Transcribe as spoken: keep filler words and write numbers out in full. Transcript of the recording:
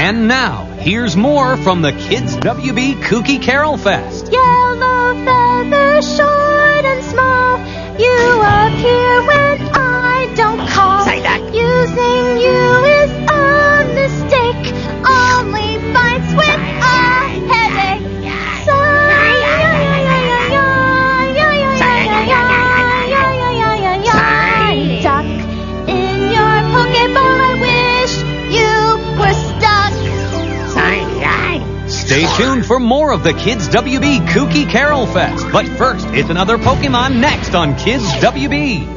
And now, here's more from the Kids W B Kooky Carol Fest. Yellow feather, short and small, you appear when I don't call. Say that. Using you is a mistake, only fights with a headache. So, duck in your Pokeball, I wish you were stuck. Stay tuned for more of the Kids W B Kooky Carol Fest. But first, it's another Pokemon next on Kids W B.